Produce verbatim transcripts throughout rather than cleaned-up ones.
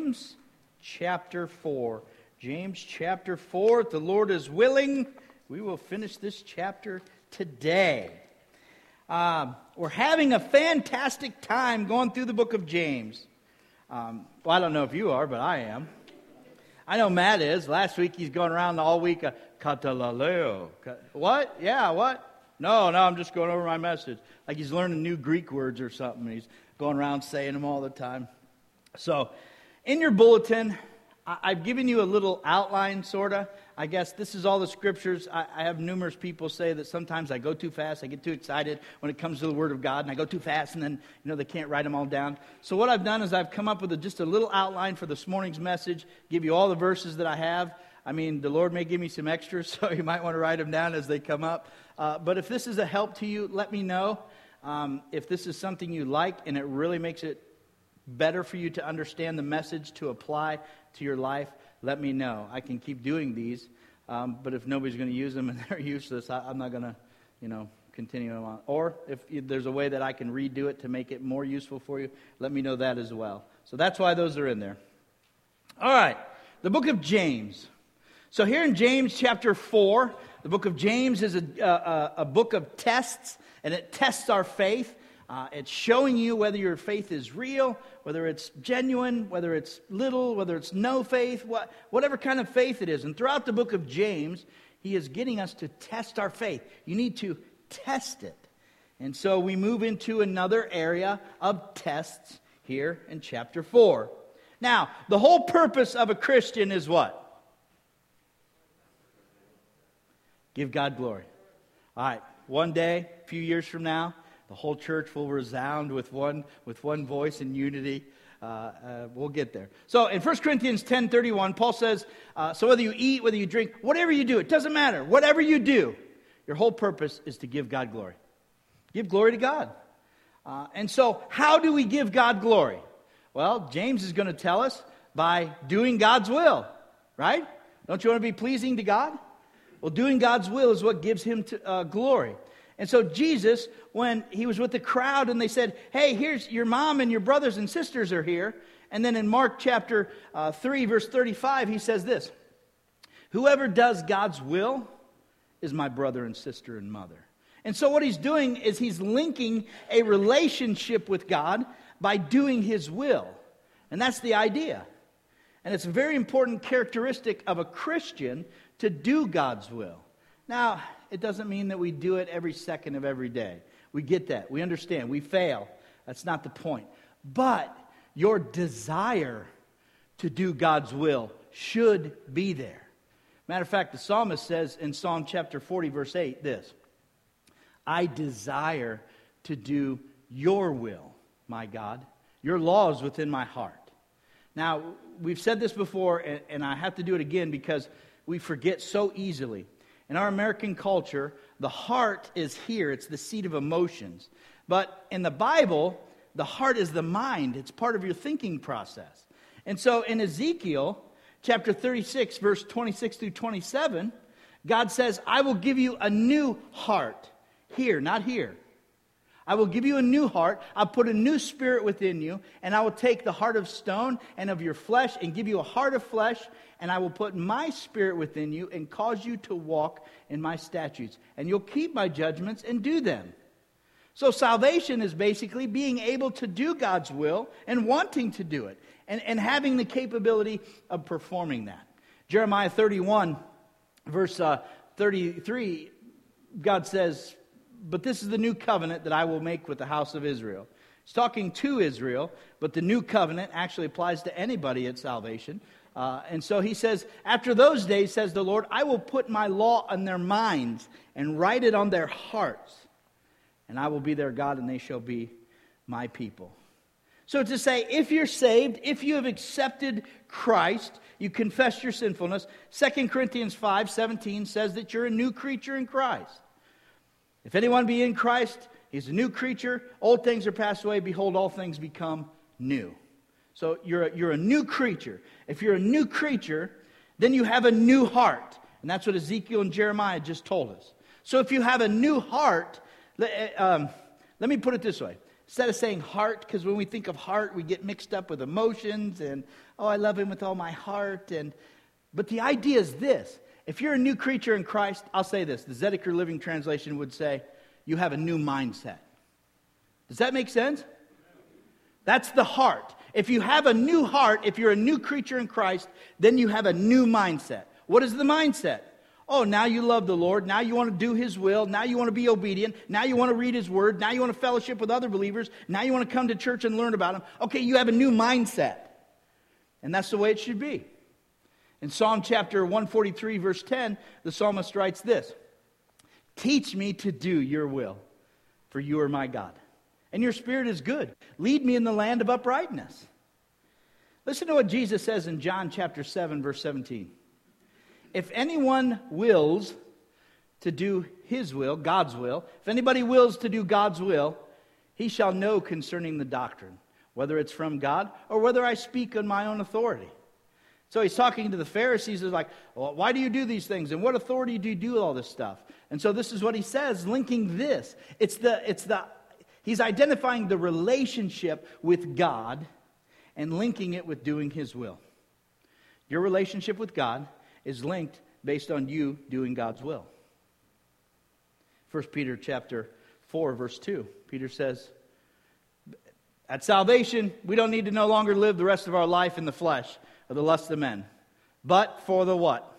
James chapter four. James chapter four. If the Lord is willing, we will finish this chapter today. Um, we're having a fantastic time going through the book of James. Um, well, I don't know if you are, but I am. I know Matt is. Last week he's going around all week. Uh, Katalaleo. What? Yeah, what? No, no, I'm just going over my message. Like he's learning new Greek words or something. He's going around saying them all the time. So, in your bulletin, I've given you a little outline, sort of. I guess this is all the scriptures. I, I have numerous people say that sometimes I go too fast. I get too excited when it comes to the Word of God, and I go too fast, and then, you know, they can't write them all down. So what I've done is I've come up with a, just a little outline for this morning's message, give you all the verses that I have. I mean, the Lord may give me some extras, so you might want to write them down as they come up. Uh, but if this is a help to you, let me know. Um, if this is something you like and it really makes it better for you to understand the message to apply to your life, let me know. I can keep doing these, um, but if nobody's going to use them and they're useless, I, I'm not going to, you know, continue them on. Or if there's a way that I can redo it to make it more useful for you, let me know that as well. So that's why those are in there. All right, the book of James. So here in James chapter four, the book of James is a, a, a book of tests, and it tests our faith. Uh, it's showing you whether your faith is real, whether it's genuine, whether it's little, whether it's no faith, what, whatever kind of faith it is. And throughout the book of James, he is getting us to test our faith. You need to test it. And so we move into another area of tests here in chapter four. Now, the whole purpose of a Christian is what? Give God glory. All right, one day, a few years from now, the whole church will resound with one with one voice in unity. Uh, uh, we'll get there. So in First Corinthians ten thirty-one, Paul says, uh, so whether you eat, whether you drink, whatever you do, it doesn't matter. Whatever you do, your whole purpose is to give God glory. Give glory to God. Uh, and so how do we give God glory? Well, James is going to tell us by doing God's will, right? Don't you want to be pleasing to God? Well, doing God's will is what gives him to, uh, glory. And so Jesus, when he was with the crowd and they said, hey, here's your mom and your brothers and sisters are here. And then in Mark chapter uh, three, verse thirty-five, he says this, whoever does God's will is my brother and sister and mother. And so what he's doing is he's linking a relationship with God by doing his will. And that's the idea. And it's a very important characteristic of a Christian to do God's will. Now, it doesn't mean that we do it every second of every day. We get that. We understand. We fail. That's not the point. But your desire to do God's will should be there. Matter of fact, the psalmist says in Psalm chapter forty, verse eight, this, I desire to do your will, my God. Your law is within my heart. Now, we've said this before, and, and I have to do it again because we forget so easily. In our American culture, the heart is here. It's the seat of emotions. But in the Bible, the heart is the mind. It's part of your thinking process. And so in Ezekiel chapter thirty-six, verse twenty-six through twenty-seven, God says, I will give you a new heart. Here, not here. I will give you a new heart. I'll put a new spirit within you. And I will take the heart of stone and of your flesh and give you a heart of flesh. And I will put my spirit within you and cause you to walk in my statutes. And you'll keep my judgments and do them. So salvation is basically being able to do God's will and wanting to do it. And, and having the capability of performing that. Jeremiah thirty-one, verse uh, thirty-three, God says, but this is the new covenant that I will make with the house of Israel. He's talking to Israel, but the new covenant actually applies to anybody at salvation. Uh, and so he says, after those days, says the Lord, I will put my law on their minds and write it on their hearts. And I will be their God and they shall be my people. So to say, if you're saved, if you have accepted Christ, you confess your sinfulness. Second Corinthians five seventeen says that you're a new creature in Christ. If anyone be in Christ, he's a new creature. Old things are passed away. Behold, all things become new. So you're a, you're a new creature. If you're a new creature, then you have a new heart. And that's what Ezekiel and Jeremiah just told us. So if you have a new heart, um, let me put it this way. Instead of saying heart, because when we think of heart, we get mixed up with emotions and, oh, I love him with all my heart. And But the idea is this. If you're a new creature in Christ, I'll say this. The Zedekiah Living Translation would say, you have a new mindset. Does that make sense? That's the heart. If you have a new heart, if you're a new creature in Christ, then you have a new mindset. What is the mindset? Oh, now you love the Lord. Now you want to do His will. Now you want to be obedient. Now you want to read His Word. Now you want to fellowship with other believers. Now you want to come to church and learn about Him. Okay, you have a new mindset. And that's the way it should be. In Psalm chapter one forty-three, verse ten, the psalmist writes this. Teach me to do your will, for you are my God. And your spirit is good. Lead me in the land of uprightness. Listen to what Jesus says in John chapter seven, verse seventeen. If anyone wills to do his will, God's will, if anybody wills to do God's will, he shall know concerning the doctrine, whether it's from God or whether I speak on my own authority. So he's talking to the Pharisees. He's like, well, why do you do these things? And what authority do you do all this stuff? And so this is what he says, linking this. It's the, it's the, he's identifying the relationship with God and linking it with doing His will. Your relationship with God is linked based on you doing God's will. First Peter chapter four, verse two. Peter says, at salvation, we don't need to no longer live the rest of our life in the flesh or the lust of men. But for the what?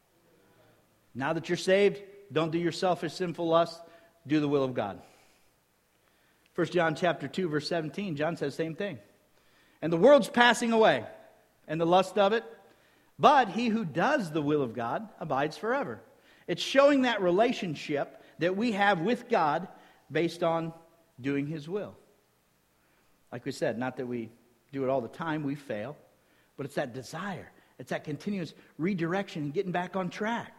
Now that you're saved, don't do your selfish, sinful lust. Do the will of God. First John chapter two, verse seventeen, John says the same thing. And the world's passing away, and the lust of it, but he who does the will of God abides forever. It's showing that relationship that we have with God based on doing His will. Like we said, not that we do it all the time, we fail, but it's that desire. It's that continuous redirection and getting back on track.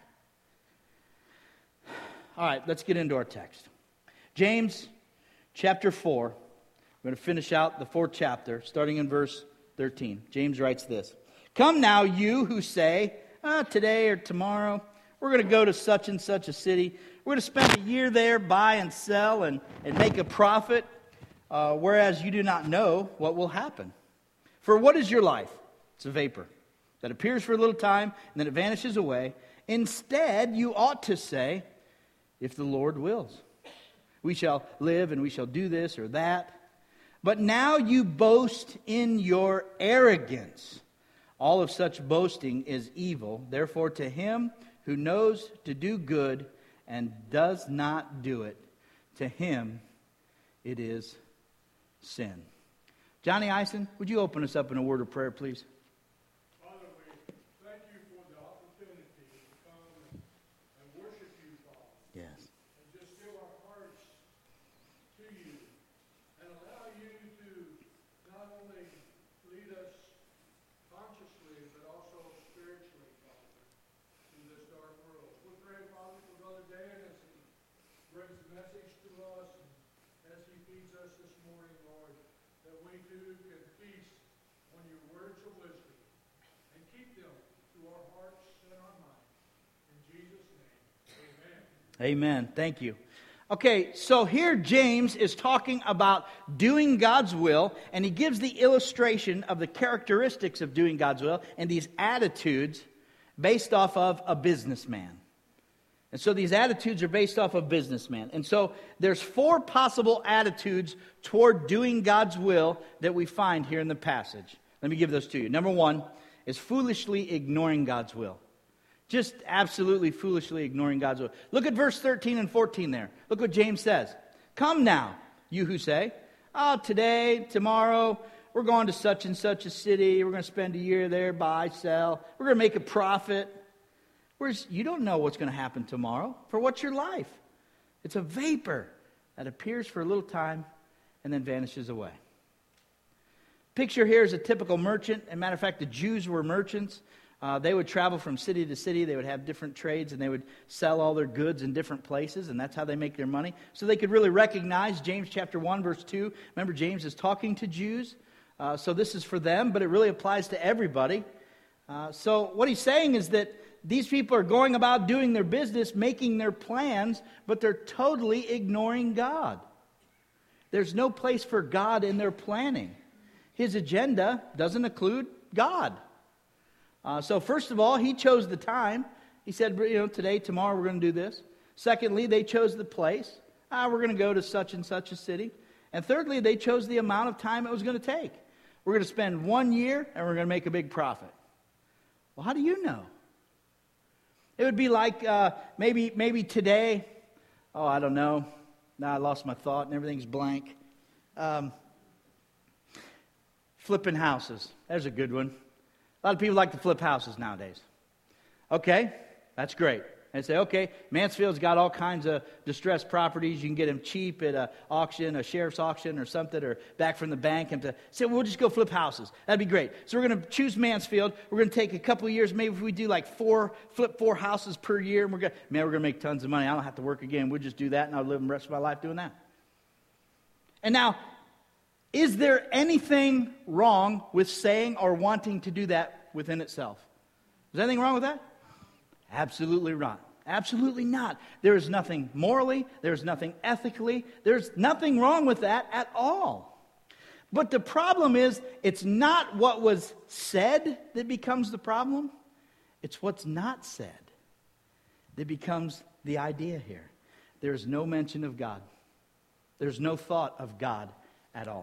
All right, let's get into our text. James chapter four. We're going to finish out the fourth chapter, starting in verse thirteen. James writes this. Come now, you who say, ah, today or tomorrow, we're going to go to such and such a city. We're going to spend a year there, buy and sell, and, and make a profit, uh, whereas you do not know what will happen. For what is your life? It's a vapor that appears for a little time, and then it vanishes away. Instead, you ought to say, if the Lord wills, we shall live and we shall do this or that. But now you boast in your arrogance. All of such boasting is evil. Therefore, to him who knows to do good and does not do it, to him it is sin. Johnny Eisen, would you open us up in a word of prayer, please? Father, we thank you for the opportunity to come and worship you, Father. Yes. And just give our hearts to you and allow you to not only lead us consciously, but also spiritually, Father, in this dark world. We pray, Father, for Brother Dan as he brings the message to us and as he feeds us this morning, Lord, that we too can feast on your words of wisdom and keep them to our hearts and our minds. In Jesus' name, amen. Amen. Thank you. Okay, so here James is talking about doing God's will, and he gives the illustration of the characteristics of doing God's will and these attitudes based off of a businessman. And so these attitudes are based off of a businessman. And so there's four possible attitudes toward doing God's will that we find here in the passage. Let me give those to you. Number one is foolishly ignoring God's will. Just absolutely foolishly ignoring God's will. Look at verse thirteen and fourteen there. Look what James says. Come now, you who say, oh, today, tomorrow, we're going to such and such a city. We're going to spend a year there, buy, sell. We're going to make a profit. Whereas you don't know what's going to happen tomorrow. For what's your life? It's a vapor that appears for a little time and then vanishes away. Picture here is a typical merchant. As a matter of fact, the Jews were merchants. Uh, they would travel from city to city. They would have different trades, and they would sell all their goods in different places, and that's how they make their money. So they could really recognize James chapter one, verse two. Remember, James is talking to Jews. Uh, so this is for them, but it really applies to everybody. Uh, so what he's saying is that these people are going about doing their business, making their plans, but they're totally ignoring God. There's no place for God in their planning. His agenda doesn't include God. Uh, so first of all, he chose the time. He said, you know, today, tomorrow, we're going to do this. Secondly, they chose the place. Ah, we're going to go to such and such a city. And thirdly, they chose the amount of time it was going to take. We're going to spend one year, and we're going to make a big profit. Well, how do you know? It would be like uh, maybe maybe today, oh, I don't know. Now I lost my thought and everything's blank. Um, flipping houses. There's a good one. A lot of people like to flip houses nowadays. Okay, that's great. And say, okay, Mansfield's got all kinds of distressed properties. You can get them cheap at an auction, a sheriff's auction or something, or back from the bank. And to say, well, we'll just go flip houses. That'd be great. So we're going to choose Mansfield. We're going to take a couple of years. Maybe if we do like four, flip four houses per year, and we're going to, man, we're going to make tons of money. I don't have to work again. We'll just do that, and I'll live the rest of my life doing that. And now, is there anything wrong with saying or wanting to do that within itself? Is there anything wrong with that? Absolutely not. Absolutely not. There is nothing morally, there's nothing ethically, there's nothing wrong with that at all. But the problem is, it's not what was said that becomes the problem. It's what's not said that becomes the idea here. There is no mention of God. There's no thought of God at all.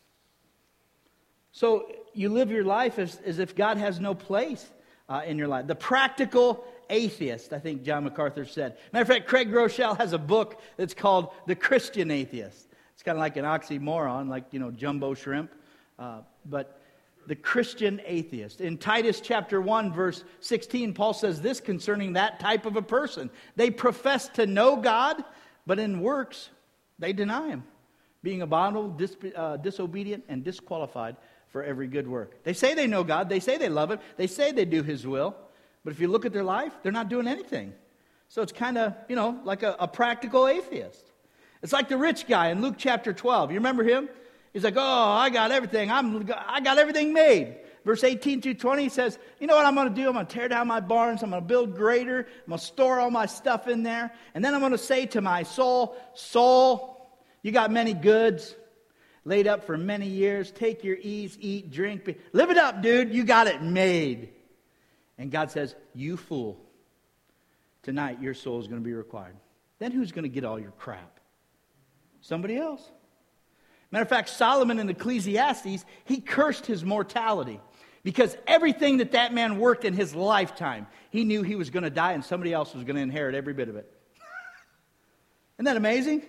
So you live your life as, as if God has no place uh, in your life. The practical atheist, I think John MacArthur said. Matter of fact, Craig Groeschel has a book that's called The Christian Atheist. It's kind of like an oxymoron, like, you know, jumbo shrimp. Uh, but the Christian atheist. In Titus chapter one, verse sixteen, Paul says this concerning that type of a person. They profess to know God, but in works they deny Him, being abominable, dis- uh, disobedient, and disqualified for every good work. They say they know God. They say they love Him. They say they do His will. But if you look at their life, they're not doing anything. So it's kind of, you know, like a, a practical atheist. It's like the rich guy in Luke chapter twelve. You remember him? He's like, oh, I got everything. I'm, I got everything made. Verse eighteen through twenty says, you know what I'm going to do? I'm going to tear down my barns. I'm going to build greater. I'm going to store all my stuff in there. And then I'm going to say to my soul, soul, you got many goods laid up for many years. Take your ease, eat, drink. Be, live it up, dude. You got it made. And God says, you fool, tonight your soul is going to be required. Then who's going to get all your crap? Somebody else. Matter of fact, Solomon in Ecclesiastes, he cursed his mortality. Because everything that that man worked in his lifetime, he knew he was going to die and somebody else was going to inherit every bit of it. Isn't that amazing?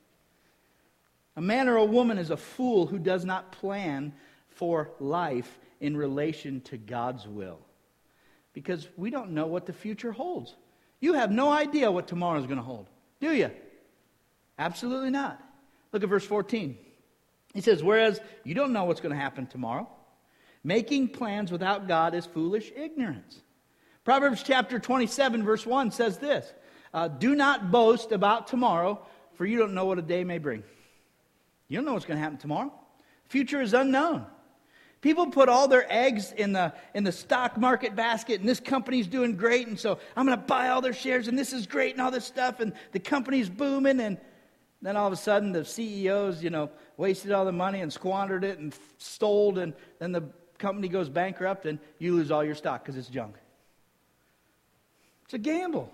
A man or a woman is a fool who does not plan for life in relation to God's will. Because we don't know what the future holds. You have no idea what tomorrow is going to hold, do you? Absolutely not. Look at verse fourteen. He says, whereas you don't know what's going to happen tomorrow, making plans without God is foolish ignorance. Proverbs chapter twenty-seven, verse one says this, uh, do not boast about tomorrow, for you don't know what a day may bring. You don't know what's going to happen tomorrow. Future is unknown. People put all their eggs in the in the stock market basket, and this company's doing great, and so I'm going to buy all their shares, and this is great, and all this stuff, and the company's booming, and then all of a sudden the C E Os, you know, wasted all the money and squandered it and stole, and then the company goes bankrupt, and you lose all your stock because it's junk. It's a gamble.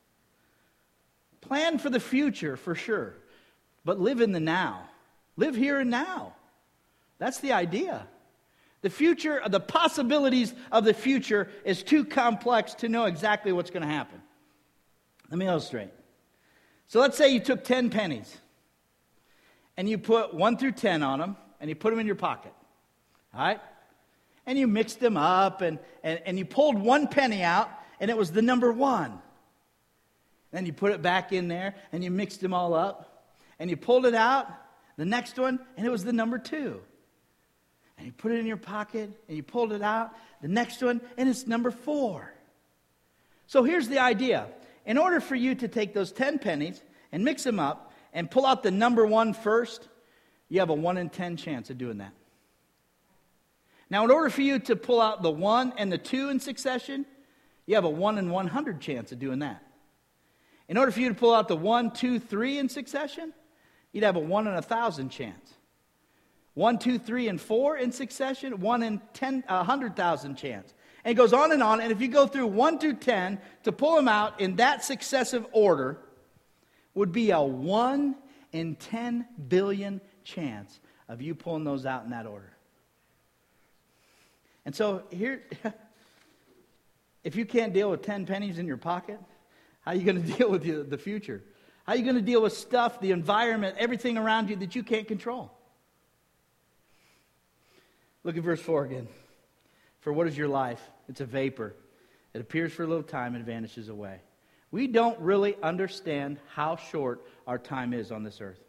Plan for the future, for sure, but live in the now. Live here and now. That's the idea. The future, the possibilities of the future is too complex to know exactly what's going to happen. Let me illustrate. So let's say you took ten pennies and you put one through ten on them and you put them in your pocket. All right? And you mixed them up and, and, and you pulled one penny out and it was the number one. Then you put it back in there and you mixed them all up and you pulled it out, the next one, and it was the number two. And you put it in your pocket, and you pulled it out, the next one, and it's number four. So here's the idea. In order for you to take those ten pennies and mix them up and pull out the number one first, you have a one in ten chance of doing that. Now, in order for you to pull out the one and the two in succession, you have a one in one hundred chance of doing that. In order for you to pull out the one, two, three in succession, you'd have a one in a thousand chance. One, two, three, and four in succession, one in ten, a hundred thousand chance. And it goes on and on. And if you go through one to ten, to pull them out in that successive order would be a one in ten billion chance of you pulling those out in that order. And so here, if you can't deal with ten pennies in your pocket, how are you going to deal with the, the future? How are you going to deal with stuff, the environment, everything around you that you can't control? Look at verse four again. For what is your life? It's a vapor. It appears for a little time and vanishes away. We don't really understand how short our time is on this earth.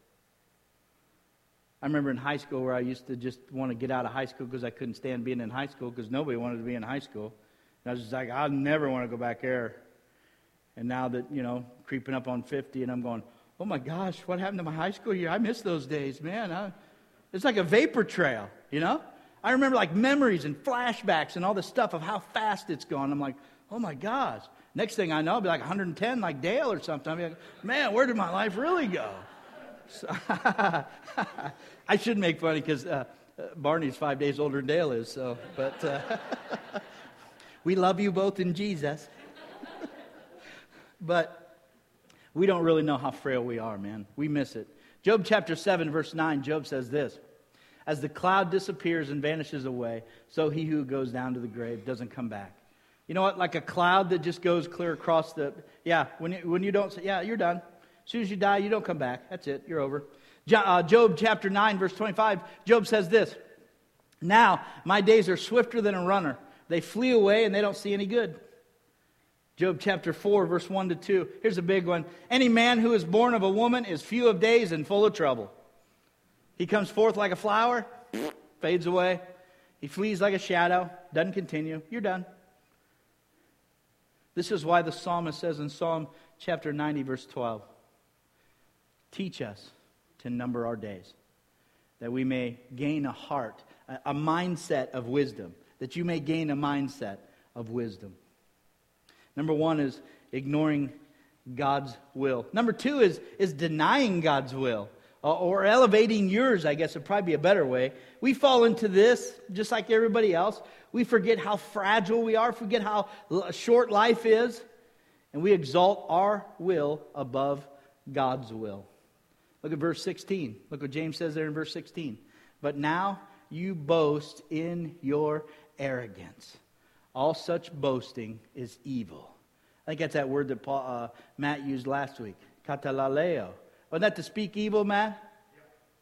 I remember in high school where I used to just want to get out of high school because I couldn't stand being in high school because nobody wanted to be in high school. And I was just like, I never want to go back there. And now that, you know, creeping up on fifty, and I'm going, oh my gosh, what happened to my high school year? I miss those days, man. I, it's like a vapor trail, you know? I remember like memories and flashbacks and all this stuff of how fast it's gone. I'm like, oh my gosh. Next thing I know, I'll be like one hundred ten like Dale or something. I'll be like, man, where did my life really go? So, I should make funny because uh, Barney's five days older than Dale is. So, but uh, we love you both in Jesus. But we don't really know how frail we are, man. We miss it. Job chapter seven, verse nine, Job says this. As the cloud disappears and vanishes away, so he who goes down to the grave doesn't come back. You know what? Like a cloud that just goes clear across the... Yeah, when you, when you don't... say, yeah, you're done. As soon as you die, you don't come back. That's it. You're over. Jo- uh, Job chapter nine, verse twenty-five, Job says this. Now, my days are swifter than a runner. They flee away and they don't see any good. Job chapter four, verse one to two. Here's a big one. Any man who is born of a woman is few of days and full of trouble. He comes forth like a flower, fades away. He flees like a shadow, doesn't continue. You're done. This is why the psalmist says in Psalm chapter ninety, verse twelve, teach us to number our days, that we may gain a heart, a, a mindset of wisdom, that you may gain a mindset of wisdom. Number one is ignoring God's will. Number two is, is denying God's will. Or elevating yours, I guess would probably be a better way. We fall into this just like everybody else. We forget how fragile we are, forget how short life is, and we exalt our will above God's will. Look at verse sixteen. Look what James says there in verse sixteen. But now you boast in your arrogance. All such boasting is evil. I think that's that word that Paul, uh, Matt used last week. Katalaleo. Wasn't that to speak evil, Matt? Yep.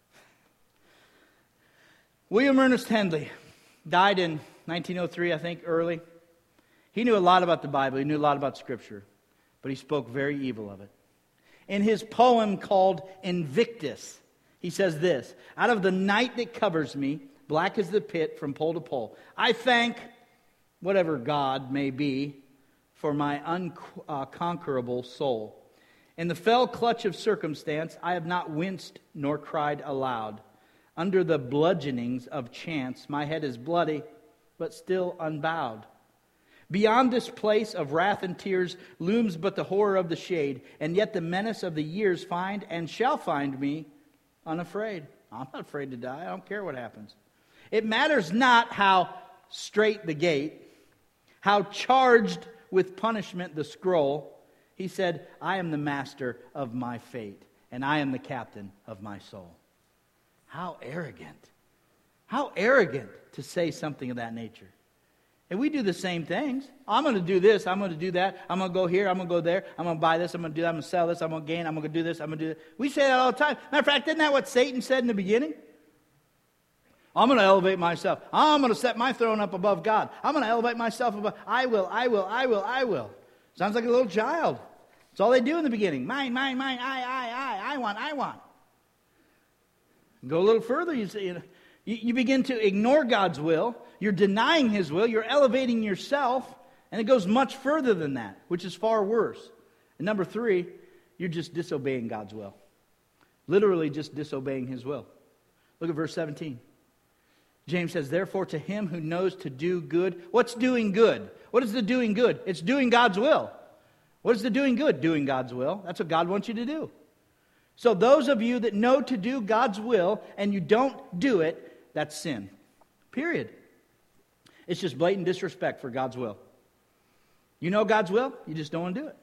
William Ernest Henley died in nineteen oh three, I think, early. He knew a lot about the Bible. He knew a lot about Scripture. But he spoke very evil of it. In his poem called Invictus, he says this. Out of the night that covers me, black as the pit from pole to pole, I thank whatever God may be for my unconquerable soul. In the fell clutch of circumstance, I have not winced nor cried aloud. Under the bludgeonings of chance, my head is bloody, but still unbowed. Beyond this place of wrath and tears looms but the horror of the shade, and yet the menace of the years find and shall find me unafraid. I'm not afraid to die. I don't care what happens. It matters not how straight the gate, how charged with punishment the scroll. He said, I am the master of my fate, and I am the captain of my soul. How arrogant. How arrogant to say something of that nature. And we do the same things. I'm going to do this, I'm going to do that, I'm going to go here, I'm going to go there, I'm going to buy this, I'm going to do that, I'm going to sell this, I'm going to gain, I'm going to do this, I'm going to do that. We say that all the time. Matter of fact, isn't that what Satan said in the beginning? I'm going to elevate myself. I'm going to set my throne up above God. I'm going to elevate myself above. I will, I will, I will, I will. Sounds like a little child. That's all they do in the beginning. Mine, mine, mine, I, I, I, I want, I want. Go a little further, you see, you, you begin to ignore God's will. You're denying His will. You're elevating yourself. And it goes much further than that, which is far worse. And number three, you're just disobeying God's will. Literally just disobeying His will. Look at verse seventeen. James says, therefore to him who knows to do good. What's doing good? What is the doing good? It's doing God's will. What is the doing good? Doing God's will. That's what God wants you to do. So those of you that know to do God's will and you don't do it, that's sin. Period. It's just blatant disrespect for God's will. You know God's will, you just don't want to do it.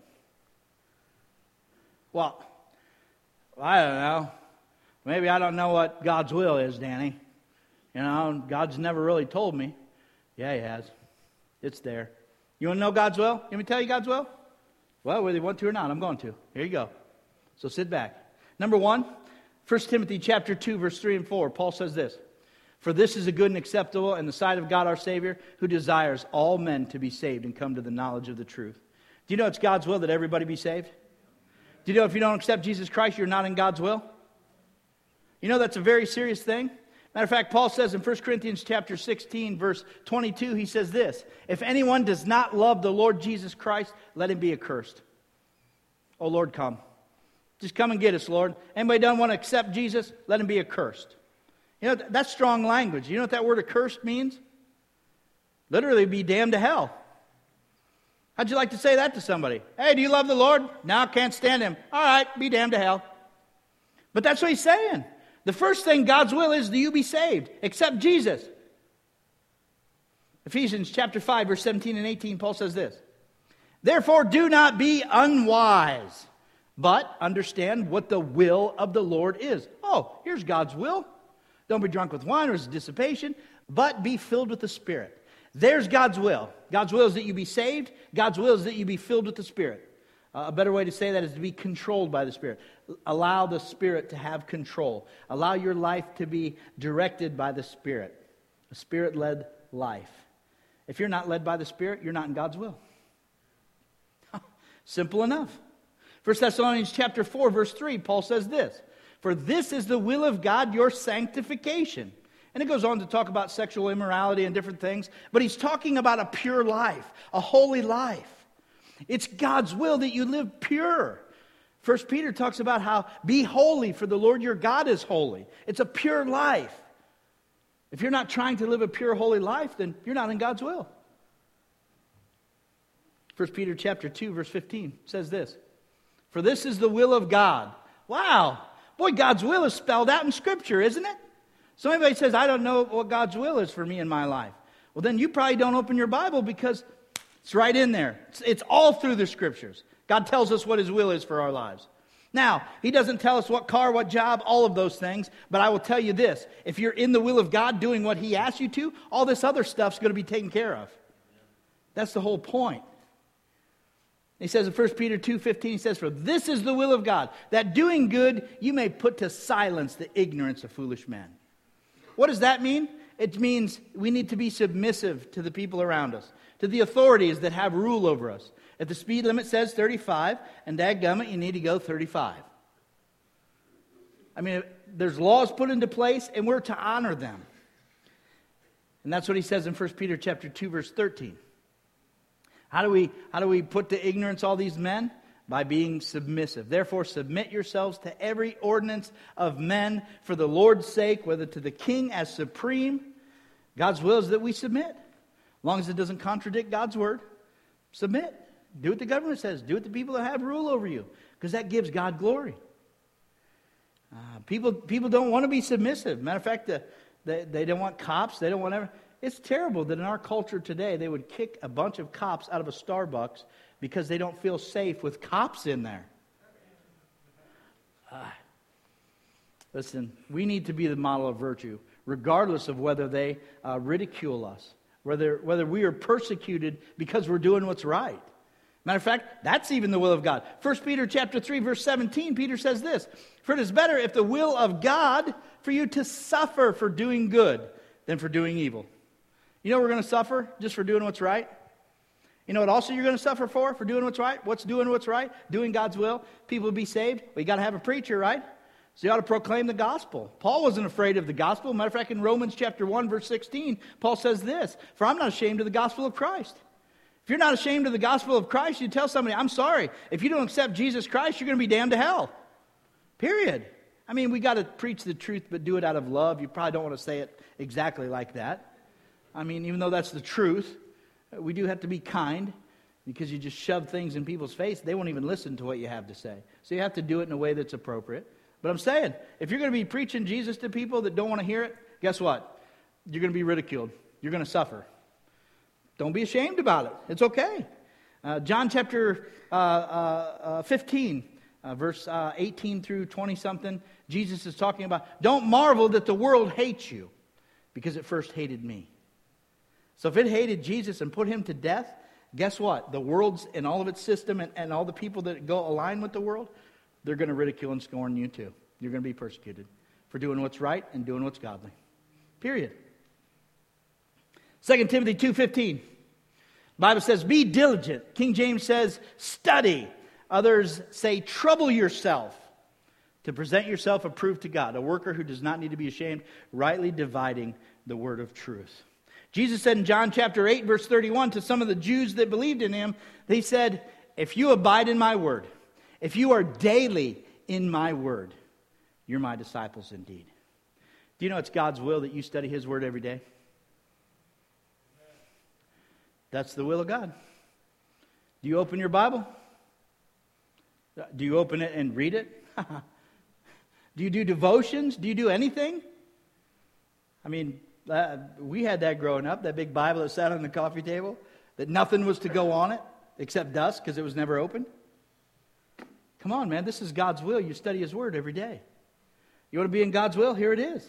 Well, I don't know. Maybe I don't know what God's will is, Danny. You know, God's never really told me. Yeah, He has. It's there. You want to know God's will? Let me tell you God's will? Well, whether you want to or not, I'm going to. Here you go. So sit back. Number one, First Timothy chapter two, verse three and four. Paul says this. For this is a good and acceptable in the sight of God our Savior, who desires all men to be saved and come to the knowledge of the truth. Do you know it's God's will that everybody be saved? Do you know if you don't accept Jesus Christ, you're not in God's will? You know that's a very serious thing. Matter of fact, Paul says in First Corinthians chapter sixteen, verse twenty-two, he says this. If anyone does not love the Lord Jesus Christ, let him be accursed. Oh, Lord, come. Just come and get us, Lord. Anybody doesn't want to accept Jesus, let him be accursed. You know, that's strong language. You know what that word accursed means? Literally be damned to hell. How'd you like to say that to somebody? Hey, do you love the Lord? No, I can't stand Him. All right, be damned to hell. But that's what he's saying. The first thing God's will is that you be saved. Accept Jesus. Ephesians chapter five, verse seventeen and eighteen, Paul says this. Therefore do not be unwise, but understand what the will of the Lord is. Oh, here's God's will. Don't be drunk with wine or dissipation, but be filled with the Spirit. There's God's will. God's will is that you be saved. God's will is that you be filled with the Spirit. Uh, a better way to say that is to be controlled by the Spirit. Allow the Spirit to have control. Allow your life to be directed by the Spirit. A Spirit-led life. If you're not led by the Spirit, you're not in God's will. Simple enough. First Thessalonians chapter four, verse three, Paul says this. For this is the will of God, your sanctification. And it goes on to talk about sexual immorality and different things. But he's talking about a pure life, a holy life. It's God's will that you live pure. First Peter talks about how, be holy, for the Lord your God is holy. It's a pure life. If you're not trying to live a pure, holy life, then you're not in God's will. First Peter chapter two, verse fifteen says this. For this is the will of God. Wow. Boy, God's will is spelled out in Scripture, isn't it? So anybody says, I don't know what God's will is for me in my life. Well, then you probably don't open your Bible because it's right in there. It's, it's all through the Scriptures. God tells us what His will is for our lives. Now, He doesn't tell us what car, what job, all of those things. But I will tell you this. If you're in the will of God doing what He asks you to, all this other stuff's going to be taken care of. That's the whole point. He says in First Peter two fifteen, he says, for this is the will of God, that doing good you may put to silence the ignorance of foolish men. What does that mean? It means we need to be submissive to the people around us, to the authorities that have rule over us. If the speed limit says thirty-five, and dadgummit, you need to go thirty-five. I mean, there's laws put into place, and we're to honor them. And that's what he says in First Peter chapter two, verse thirteen. How do we, how do we put to ignorance all these men? By being submissive. Therefore, submit yourselves to every ordinance of men for the Lord's sake, whether to the king as supreme. God's will is that we submit. As long as it doesn't contradict God's word, submit. Do what the government says. Do what the people that have rule over you. Because that gives God glory. Uh, people, people don't want to be submissive. Matter of fact, the, they, they don't want cops. They don't want ever. It's terrible that in our culture today, they would kick a bunch of cops out of a Starbucks because they don't feel safe with cops in there. Uh, listen, we need to be the model of virtue, regardless of whether they uh, ridicule us, whether, whether we are persecuted because we're doing what's right. Matter of fact, that's even the will of God. First Peter chapter three, verse seventeen, Peter says this, for it is better if the will of God for you to suffer for doing good than for doing evil. You know we're going to suffer just for doing what's right? You know what also you're going to suffer for, for doing what's right? What's doing what's right? Doing God's will. People will be saved. Well, you got to have a preacher, right? So you ought to proclaim the gospel. Paul wasn't afraid of the gospel. Matter of fact, in Romans chapter one, verse sixteen, Paul says this, for I'm not ashamed of the gospel of Christ. If you're not ashamed of the gospel of Christ, you tell somebody, I'm sorry. If you don't accept Jesus Christ, you're going to be damned to hell. Period. I mean, we got to preach the truth, but do it out of love. You probably don't want to say it exactly like that. I mean, even though that's the truth, we do have to be kind, because you just shove things in people's face, they won't even listen to what you have to say. So you have to do it in a way that's appropriate. But I'm saying, if you're going to be preaching Jesus to people that don't want to hear it, guess what? You're going to be ridiculed. You're going to suffer. Don't be ashamed about it. It's okay. Uh, John chapter uh, uh, uh, fifteen, uh, verse uh, eighteen through twenty-something, Jesus is talking about, don't marvel that the world hates you, because it first hated me. So if it hated Jesus and put him to death, guess what? The world's and all of its system and, and all the people that go align with the world, they're going to ridicule and scorn you too. You're going to be persecuted for doing what's right and doing what's godly. Period. Second Timothy two fifteen. The Bible says, be diligent. King James says, study. Others say, trouble yourself to present yourself approved to God, a worker who does not need to be ashamed, rightly dividing the word of truth. Jesus said in John chapter eight, verse thirty-one, to some of the Jews that believed in him, he said, if you abide in my word, if you are daily in my word, you're my disciples indeed. Do you know it's God's will that you study his word every day? That's the will of God. Do you open your Bible? Do you open it and read it? Do you do devotions? Do you do anything? I mean, uh, we had that growing up, that big Bible that sat on the coffee table, that nothing was to go on it except dust because it was never opened. Come on, man, this is God's will. You study his word every day. You want to be in God's will? Here it is.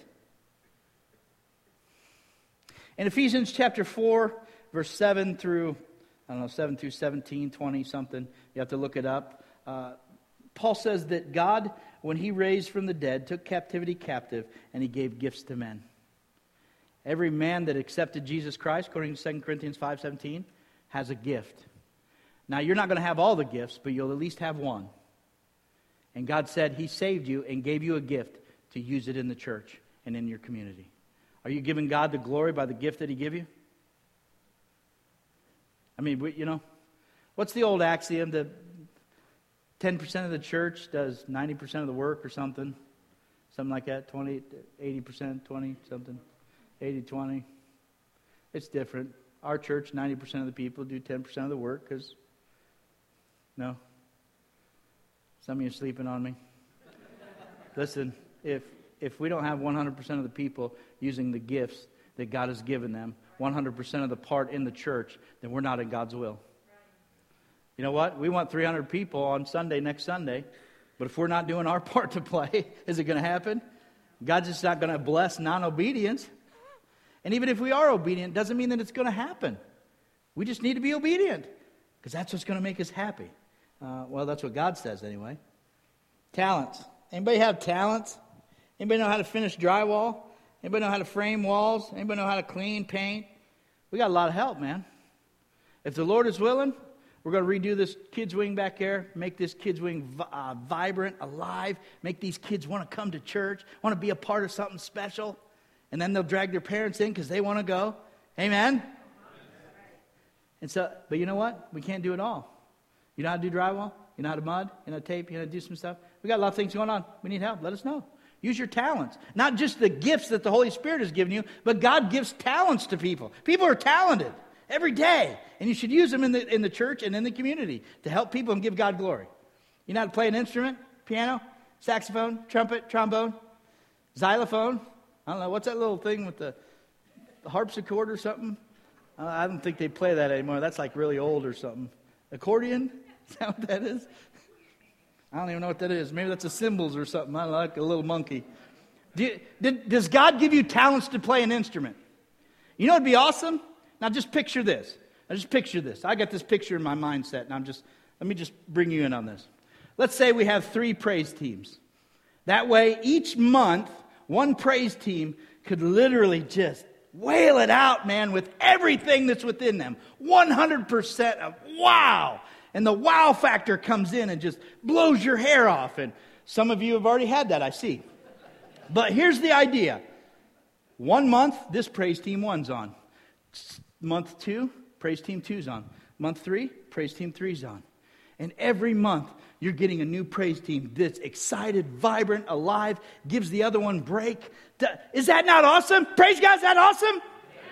In Ephesians chapter four, verse seven through, I don't know, seven through seventeen, twenty something. You have to look it up. Uh, Paul says that God, when he raised from the dead, took captivity captive, and he gave gifts to men. Every man that accepted Jesus Christ, according to Second Corinthians five seventeen, has a gift. Now, you're not going to have all the gifts, but you'll at least have one. And God said he saved you and gave you a gift to use it in the church and in your community. Are you giving God the glory by the gift that he gave you? I mean, you know, what's the old axiom that ten percent of the church does ninety percent of the work or something? Something like that, twenty, eighty percent, twenty, something, eighty, twenty. It's different. Our church, ninety percent of the people do ten percent of the work because, no. Some of you are sleeping on me. Listen, if if we don't have one hundred percent of the people using the gifts that God has given them, one hundred percent of the part in the church, then we're not in God's will. You know what? We want three hundred people on Sunday, next Sunday, but if we're not doing our part to play, is it going to happen? God's just not going to bless non-obedience. And even if we are obedient, doesn't mean that it's going to happen. We just need to be obedient, because that's what's going to make us happy. Uh, well, that's what God says anyway. Talents. Anybody have talents? Anybody know how to finish drywall? Anybody know how to frame walls? Anybody know how to clean, paint? We got a lot of help, man. If the Lord is willing, we're going to redo this kids' wing back there, make this kids' wing uh, vibrant, alive, make these kids want to come to church, want to be a part of something special, and then they'll drag their parents in because they want to go. Amen? And so, but you know what? We can't do it all. You know how to do drywall? You know how to mud? You know how to tape? You know how to do some stuff? We got a lot of things going on. We need help. Let us know. Use your talents. Not just the gifts that the Holy Spirit has given you, but God gives talents to people. People are talented every day. And you should use them in the in the church and in the community to help people and give God glory. You know how to play an instrument? Piano? Saxophone? Trumpet? Trombone? Xylophone? I don't know. What's that little thing with the, the harpsichord or something? Uh, I don't think they play that anymore. That's like really old or something. Accordion? Is that what that is? I don't even know what that is. Maybe that's a cymbals or something. I don't know, like a little monkey. Do you, did, does God give you talents to play an instrument? You know what would be awesome? Now just picture this. Now just picture this. I got this picture in my mindset, and I'm just let me just bring you in on this. Let's say we have three praise teams. That way, each month, one praise team could literally just wail it out, man, with everything that's within them. one hundred percent of wow. And the wow factor comes in and just blows your hair off. And some of you have already had that, I see. But here's the idea. One month, this praise team one's on. Month two, praise team two's on. Month three, praise team three's on. And every month, you're getting a new praise team that's excited, vibrant, alive, gives the other one break. Is that not awesome? Praise God, is that awesome? Yes.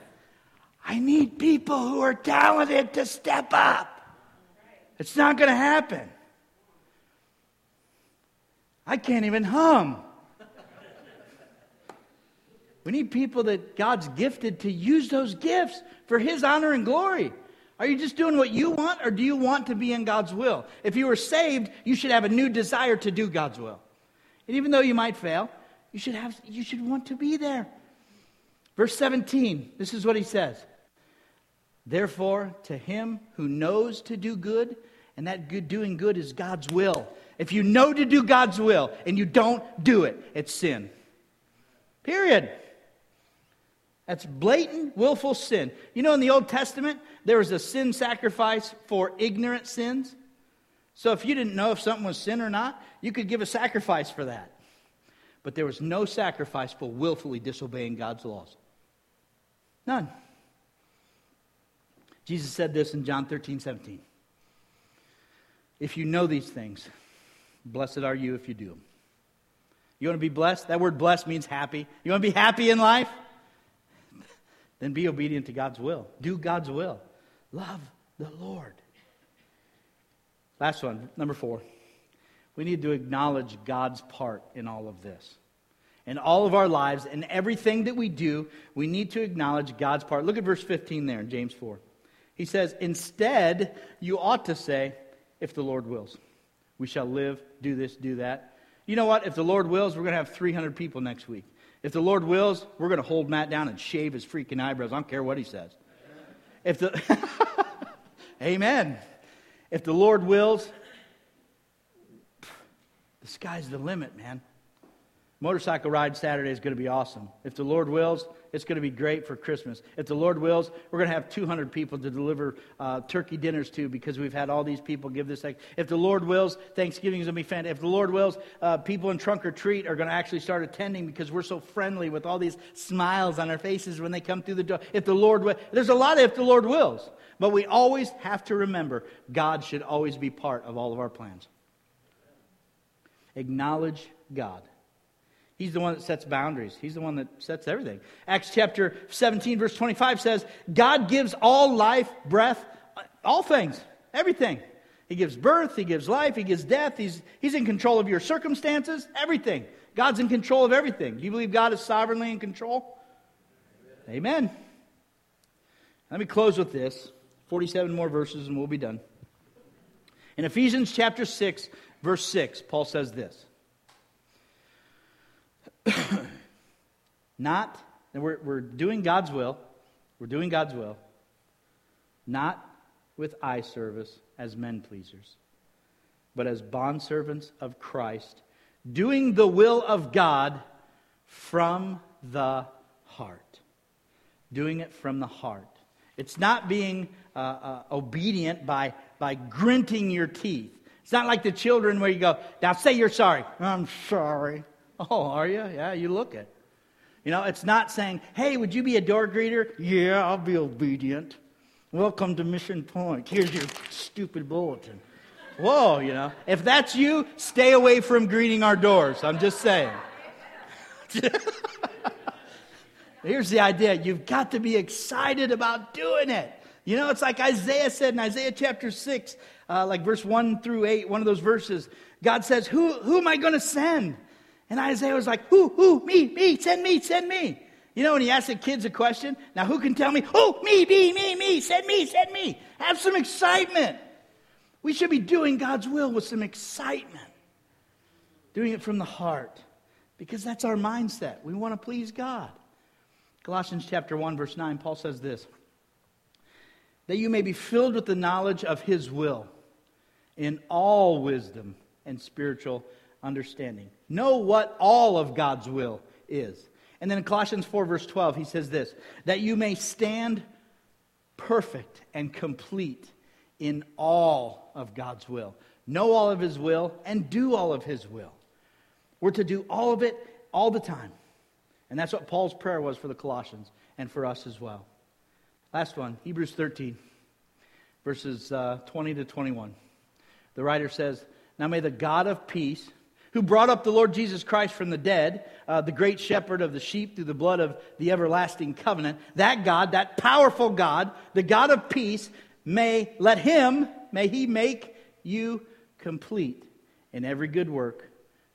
I need people who are talented to step up. It's not going to happen. I can't even hum. We need people that God's gifted to use those gifts for His honor and glory. Are you just doing what you want, or do you want to be in God's will? If you were saved, you should have a new desire to do God's will. And even though you might fail, you should have, you should want to be there. Verse seventeen, this is what he says. Therefore, to him who knows to do good, and that good doing good is God's will. If you know to do God's will and you don't do it, it's sin. Period. That's blatant, willful sin. You know, in the Old Testament, there was a sin sacrifice for ignorant sins. So if you didn't know if something was sin or not, you could give a sacrifice for that. But there was no sacrifice for willfully disobeying God's laws. None. Jesus said this in John thirteen seventeen. If you know these things, blessed are you if you do them. You want to be blessed? That word blessed means happy. You want to be happy in life? Then be obedient to God's will. Do God's will. Love the Lord. Last one, number four. We need to acknowledge God's part in all of this. In all of our lives, in everything that we do, we need to acknowledge God's part. Look at verse fifteen there in James four. He says, instead, you ought to say, if the Lord wills. We shall live, do this, do that. You know what? If the Lord wills, we're going to have three hundred people next week. If the Lord wills, we're going to hold Matt down and shave his freaking eyebrows. I don't care what he says. If the Amen. If the Lord wills, the sky's the limit, man. Motorcycle ride Saturday is going to be awesome. If the Lord wills, it's going to be great for Christmas. If the Lord wills, we're going to have two hundred people to deliver uh, turkey dinners to because we've had all these people give this. If the Lord wills, Thanksgiving is going to be fantastic. If the Lord wills, uh, people in Trunk or Treat are going to actually start attending because we're so friendly with all these smiles on our faces when they come through the door. If the Lord wills, there's a lot of if the Lord wills. But we always have to remember God should always be part of all of our plans. Acknowledge God. He's the one that sets boundaries. He's the one that sets everything. Acts chapter seventeen, verse twenty-five says, God gives all life, breath, all things, everything. He gives birth, He gives life, He gives death. He's, he's in control of your circumstances, everything. God's in control of everything. Do you believe God is sovereignly in control? Amen. Amen. Let me close with this. forty-seven more verses and we'll be done. In Ephesians chapter six, verse six, Paul says this. Not, and we're, we're doing God's will. We're doing God's will. Not with eye service as men pleasers, but as bondservants of Christ, doing the will of God from the heart. Doing it from the heart. It's not being uh, uh, obedient by, by gritting your teeth. It's not like the children where you go, now say you're sorry. I'm sorry. Oh, are you? Yeah, you look it. You know, it's not saying, hey, would you be a door greeter? Yeah, I'll be obedient. Welcome to Mission Point. Here's your stupid bulletin. Whoa, you know. If that's you, stay away from greeting our doors. I'm just saying. Here's the idea. You've got to be excited about doing it. You know, it's like Isaiah said in Isaiah chapter six, uh, like verse one through eight, one of those verses. God says, who, who am I going to send? And Isaiah was like, who, who, me, me, send me, send me. You know, when he asks the kids a question, now who can tell me, who, me, me, me, me, send me, send me. Have some excitement. We should be doing God's will with some excitement. Doing it from the heart. Because that's our mindset. We want to please God. Colossians chapter one, verse nine, Paul says this. That you may be filled with the knowledge of His will in all wisdom and spiritual understanding. Know what all of God's will is. And then in Colossians four, verse twelve, he says this, that you may stand perfect and complete in all of God's will. Know all of His will and do all of His will. We're to do all of it all the time. And that's what Paul's prayer was for the Colossians and for us as well. Last one, Hebrews thirteen, verses uh, twenty to twenty-one. The writer says, now may the God of peace, who brought up the Lord Jesus Christ from the dead, uh, the great shepherd of the sheep through the blood of the everlasting covenant, that God, that powerful God, the God of peace, may let Him, may He make you complete in every good work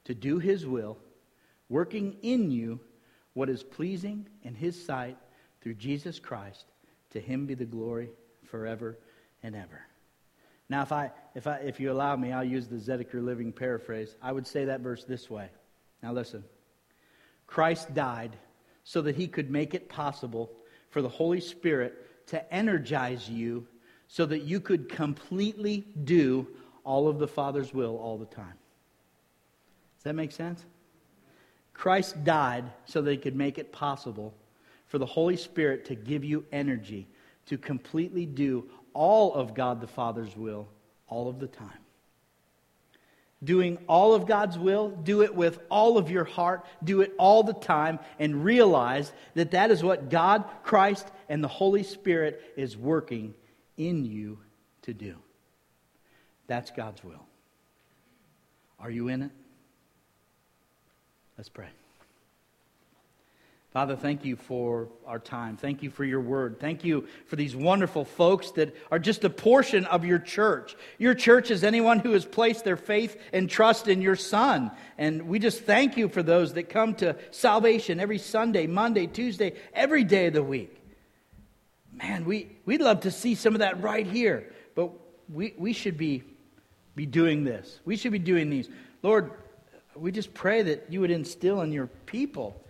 to do His will, working in you what is pleasing in His sight through Jesus Christ. To Him be the glory forever and ever. Now, if I, if I, if you allow me, I'll use the Zedekiah Living paraphrase. I would say that verse this way. Now listen. Christ died so that He could make it possible for the Holy Spirit to energize you so that you could completely do all of the Father's will all the time. Does that make sense? Christ died so that He could make it possible for the Holy Spirit to give you energy to completely do all of God the Father's will all of the time. Doing all of God's will, do it with all of your heart, do it all the time, and realize that that is what God, Christ, and the Holy Spirit is working in you to do. That's God's will. Are you in it? Let's pray. Father, thank you for our time. Thank you for your word. Thank you for these wonderful folks that are just a portion of your church. Your church is anyone who has placed their faith and trust in your Son. And we just thank you for those that come to salvation every Sunday, Monday, Tuesday, every day of the week. Man, we, we'd love to see some of that right here. But we, we should be, be doing this. We should be doing these. Lord, we just pray that you would instill in your people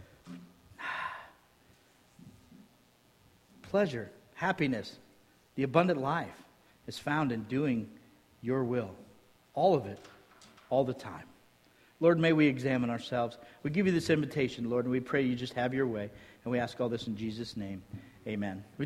pleasure, happiness, the abundant life is found in doing your will. All of it, all the time. Lord, may we examine ourselves. We give you this invitation, Lord, and we pray you just have your way. And we ask all this in Jesus' name. Amen.